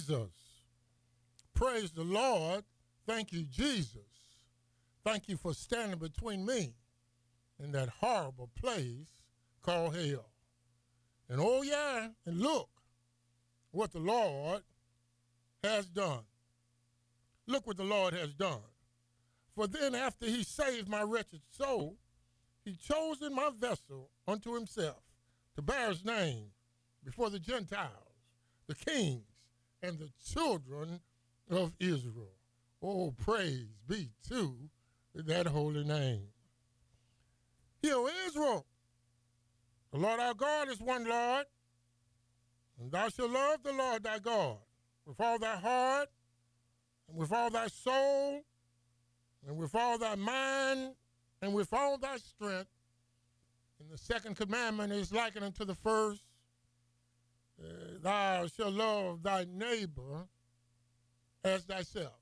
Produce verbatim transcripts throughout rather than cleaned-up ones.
Jesus. Praise the Lord. Thank you, Jesus. Thank you for standing between me and that horrible place called hell. And oh yeah, and look what the Lord has done. Look what the Lord has done. For then after he saved my wretched soul, he chosen my vessel unto himself to bear his name before the Gentiles, the kings, and the children of Israel. Oh, praise be to that holy name. Hear, Israel, the Lord our God is one Lord, and thou shalt love the Lord thy God with all thy heart, and with all thy soul, and with all thy mind, and with all thy strength. And the second commandment is likened unto the first. Uh, thou shalt love thy neighbor as thyself.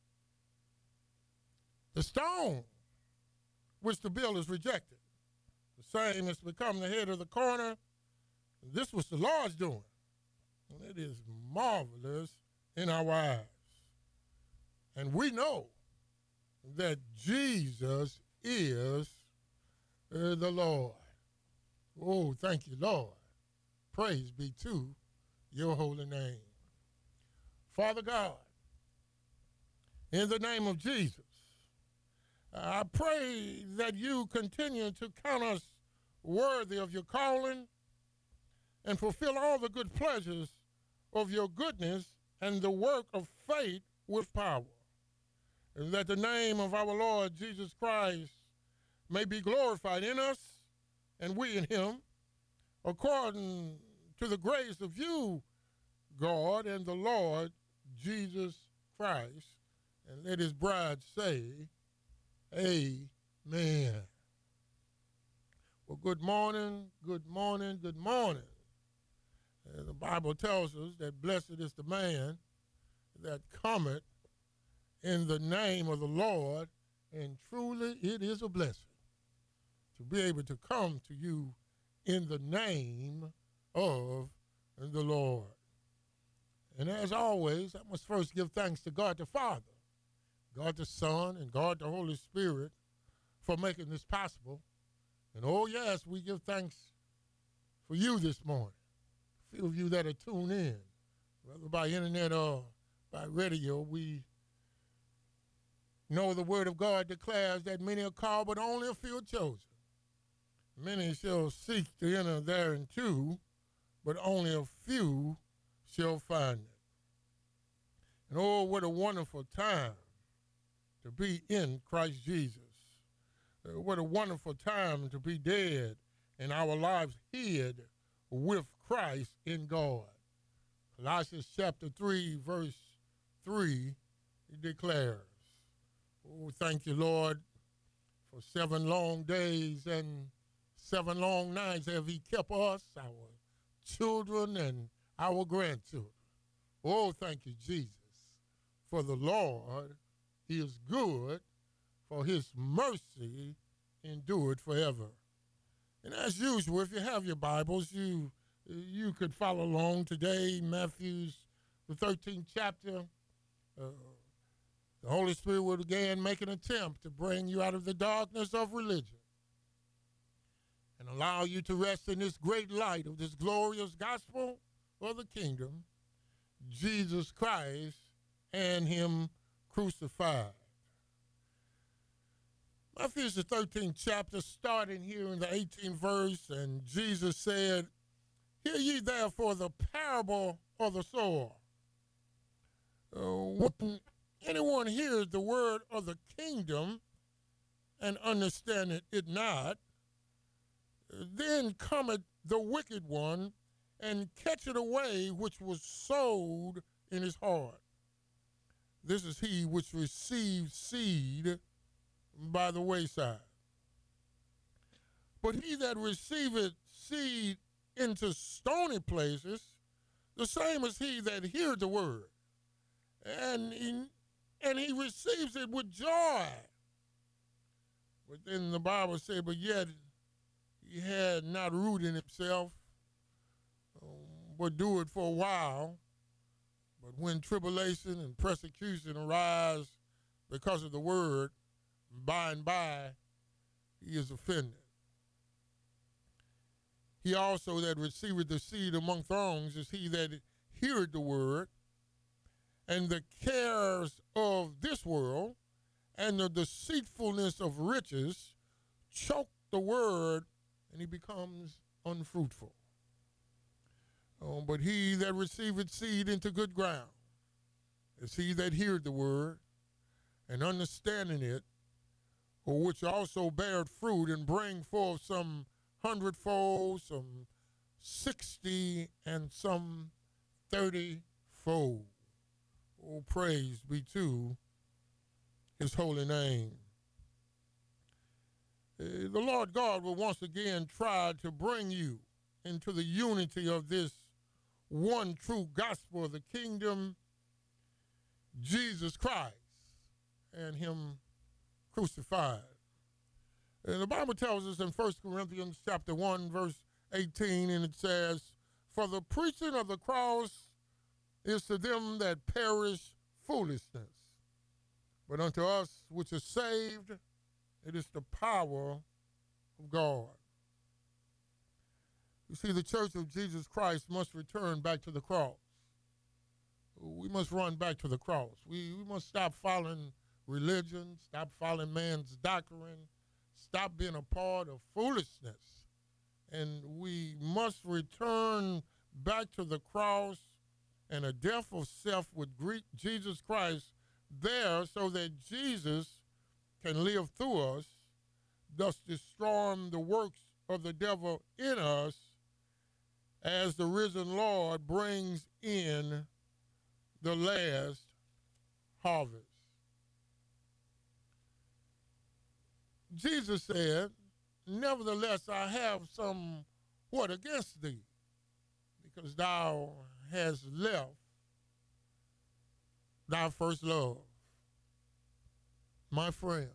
The stone which the builders rejected, the same has become the head of the corner. And this was the Lord's doing, and it is marvelous in our eyes. And we know that Jesus is uh, the Lord. Oh, thank you, Lord. Praise be to your holy name. Father God, in the name of Jesus, I pray that you continue to count us worthy of your calling and fulfill all the good pleasures of your goodness and the work of faith with power. And that the name of our Lord Jesus Christ may be glorified in us and we in him, according to the grace of you, God, and the Lord Jesus Christ. And let his bride say, amen. Well, good morning, good morning, good morning. And the Bible tells us that blessed is the man that cometh in the name of the Lord, and truly it is a blessing to be able to come to you in the name of the Lord. And as always, I must first give thanks to God the Father, God the Son, and God the Holy Spirit for making this possible. And oh yes, we give thanks for you this morning. A few of you that are tuned in, whether by internet or by radio, we know the word of God declares that many are called, but only a few are chosen. Many shall seek to enter thereinto, but only a few shall find it. And oh, what a wonderful time to be in Christ Jesus. Uh, what a wonderful time to be dead and our lives hid with Christ in God. Colossians chapter three, verse three declares, oh, thank you, Lord, for seven long days and seven long nights have he kept us, our children, and our grandchildren. Oh, thank you, Jesus, for the Lord is good, for his mercy endured forever. And as usual, if you have your Bibles, you you could follow along today, Matthew's the thirteenth chapter. Uh, the Holy Spirit will again make an attempt to bring you out of the darkness of religion and allow you to rest in this great light of this glorious gospel of the kingdom, Jesus Christ and him crucified. Matthew's the thirteenth chapter, starting here in the eighteenth verse, and Jesus said, hear ye therefore the parable of the sower. Uh, when anyone hears the word of the kingdom and understandeth it not, then cometh the wicked one and catcheth away which was sowed in his heart. This is he which received seed by the wayside. But he that receiveth seed into stony places, the same as he that heareth the word, and he, and he receives it with joy. But then the Bible said, but yet he had not root in himself, um, but do it for a while. But when tribulation and persecution arise because of the word, by and by he is offended. He also that receiveth the seed among thorns is he that heareth the word, and the cares of this world and the deceitfulness of riches choke the word, and he becomes unfruitful. Um, but he that receiveth seed into good ground is he that heareth the word, and understanding it, or which also beareth fruit and bring forth some hundredfold, some sixty, and some thirty-fold. Oh, praise be to his holy name. Uh, the Lord God will once again try to bring you into the unity of this one true gospel of the kingdom, Jesus Christ, and him crucified. And the Bible tells us in First Corinthians chapter one, verse eighteen, and it says, "For the preaching of the cross is to them that perish foolishness, but unto us which are saved, it is the power of God." You see, the church of Jesus Christ must return back to the cross. We must run back to the cross. We, we must stop following religion, stop following man's doctrine, stop being a part of foolishness. And we must return back to the cross and a death of self with Jesus Christ there, so that Jesus can live through us, thus destroying the works of the devil in us as the risen Lord brings in the last harvest. Jesus said, "Nevertheless, I have somewhat against thee, because thou hast left thy first love." My friends,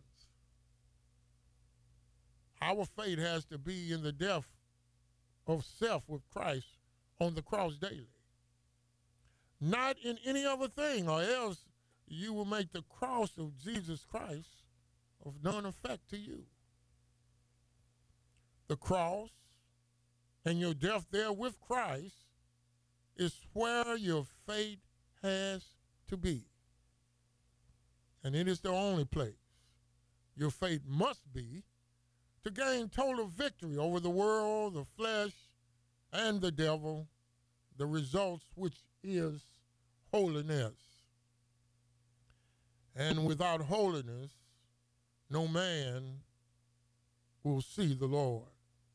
our fate has to be in the death of self with Christ on the cross daily, not in any other thing, or else you will make the cross of Jesus Christ of none effect to you. The cross and your death there with Christ is where your fate has to be. And it is the only place your fate must be to gain total victory over the world, the flesh, and the devil, the results which is holiness. And without holiness, no man will see the Lord.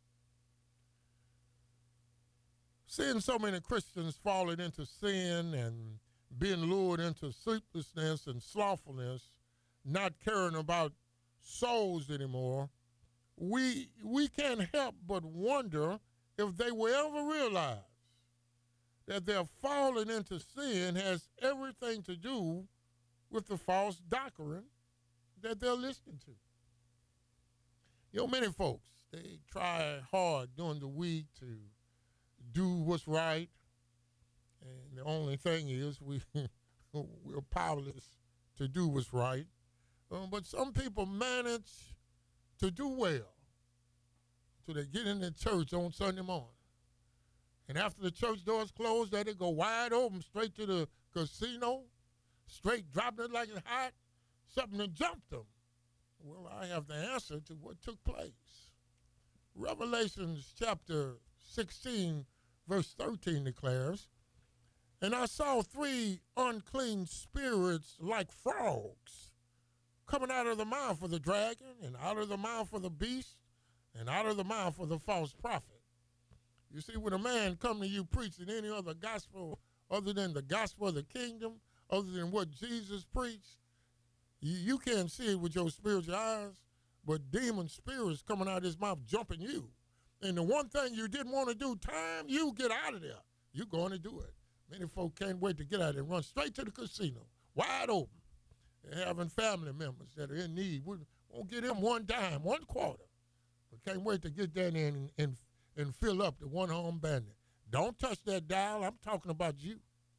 Seeing so many Christians falling into sin and being lured into sleeplessness and slothfulness, not caring about souls anymore, we we can't help but wonder if they will ever realize that their falling into sin has everything to do with the false doctrine that they're listening to. You know, many folks, they try hard during the week to do what's right, and the only thing is we, we're powerless to do what's right. Um, but some people manage to do well till they get into church on Sunday morning. And after the church doors close, they go wide open straight to the casino, straight dropping it like it's hot, something to jump them. Well, I have the answer to what took place. Revelations chapter sixteen, verse thirteen declares, "And I saw three unclean spirits like frogs coming out of the mouth of the dragon, and out of the mouth of the beast, and out of the mouth of the false prophet." You see, when a man come to you preaching any other gospel other than the gospel of the kingdom, other than what Jesus preached, you, you can't see it with your spiritual eyes, but demon spirits coming out of his mouth jumping you. And the one thing you didn't want to do, time you get out of there, you're going to do it. Many folk can't wait to get out and run straight to the casino, wide open. They're having family members that are in need. We won't get them one dime, one quarter, but can't wait to get that in and, and, and fill up the one-armed bandit. Don't touch that dial. I'm talking about you.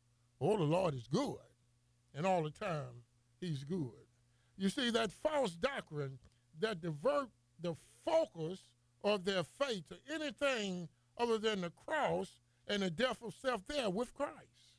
Oh, the Lord is good, and all the time he's good. You see, that false doctrine that divert the focus of their faith to anything other than the cross and the death of self there with Christ.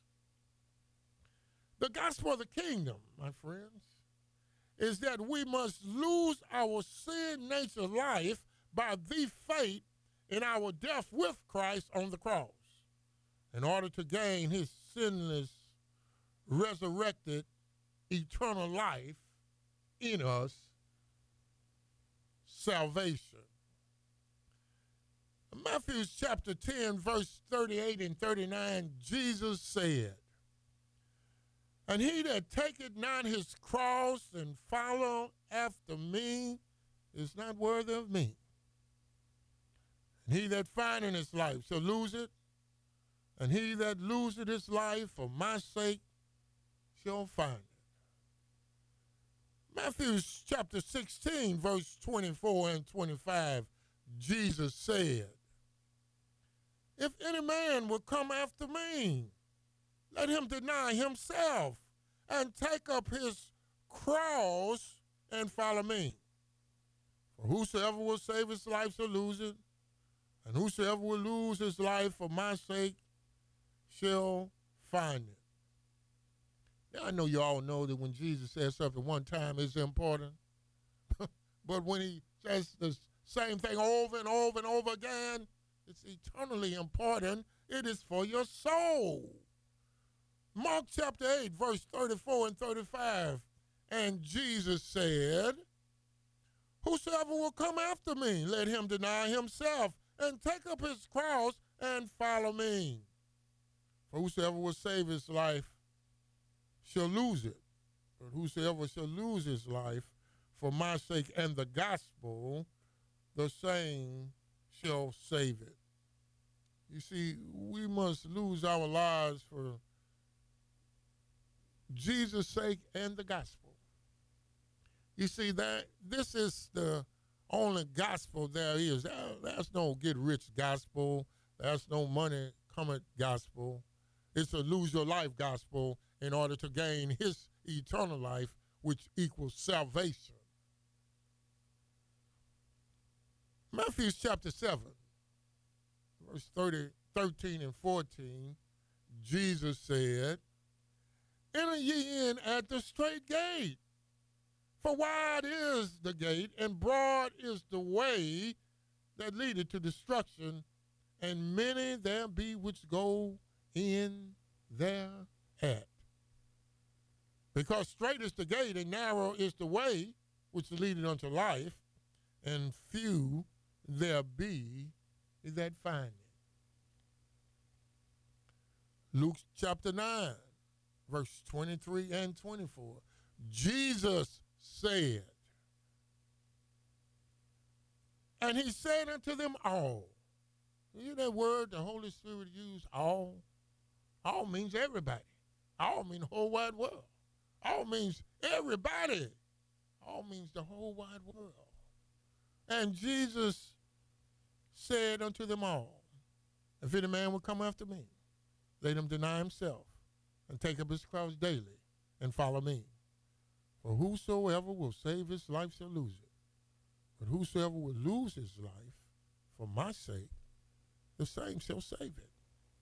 The gospel of the kingdom, my friends, is that we must lose our sin nature life by the faith in our death with Christ on the cross in order to gain his sinless, resurrected, eternal life in us, salvation. Matthew chapter ten, verse thirty-eight and thirty-nine, Jesus said, "And he that taketh not his cross and follow after me is not worthy of me. And he that findeth his life shall lose it, and he that loseth his life for my sake shall find it." Matthew chapter sixteen, verse twenty-four and twenty-five, Jesus said, "If any man will come after me, let him deny himself and take up his cross and follow me. For whosoever will save his life shall lose it, and whosoever will lose his life for my sake shall find it." Now, I know you all know that when Jesus says something one time, it's important. But when he says the same thing over and over and over again, it's eternally important. It is for your soul. Mark chapter eight, verse thirty-four and thirty-five. "And Jesus said, whosoever will come after me, let him deny himself and take up his cross and follow me. For whosoever will save his life shall lose it. But whosoever shall lose his life for my sake and the gospel, the same shall save it." You see, we must lose our lives for Jesus' sake and the gospel. You see, that this is the only gospel there is. There, there's no get rich gospel. There's no money cometh gospel. It's a lose your life gospel in order to gain his eternal life, which equals salvation. Matthew chapter seven, verse thirty, thirteen and fourteen, Jesus said, "Enter ye in at the straight gate, for wide is the gate, and broad is the way that leadeth to destruction, and many there be which go in thereat. Because straight is the gate, and narrow is the way which leadeth unto life, and few there be that find it." Luke chapter nine, verse twenty-three and twenty-four. Jesus said, "And he said unto them all." You hear that word the Holy Spirit used, all? All means everybody. All means the whole wide world. All means everybody. All means the whole wide world. And Jesus said unto them all, "If any man will come after me, let him deny himself and take up his cross daily and follow me. For whosoever will save his life shall lose it. But whosoever will lose his life for my sake, the same shall save it."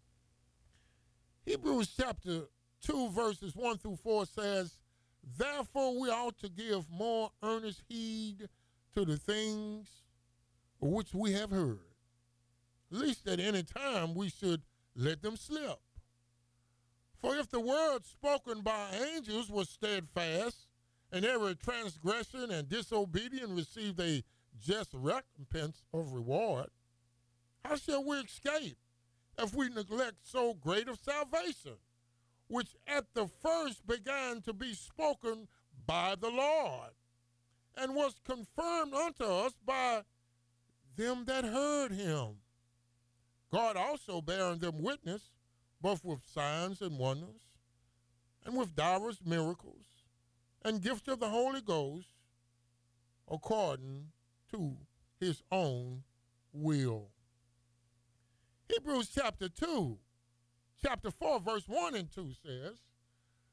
Hebrews chapter two, verses one through four says, "Therefore we ought to give more earnest heed to the things which we have heard, lest at any time we should let them slip. For if the word spoken by angels was steadfast, and every transgression and disobedience received a just recompense of reward, how shall we escape if we neglect so great of salvation, which at the first began to be spoken by the Lord, and was confirmed unto us by them that heard him? God also bearing them witness, both with signs and wonders, and with divers miracles, and gifts of the Holy Ghost, according to his own will." Hebrews chapter two, chapter four, verse one and two says,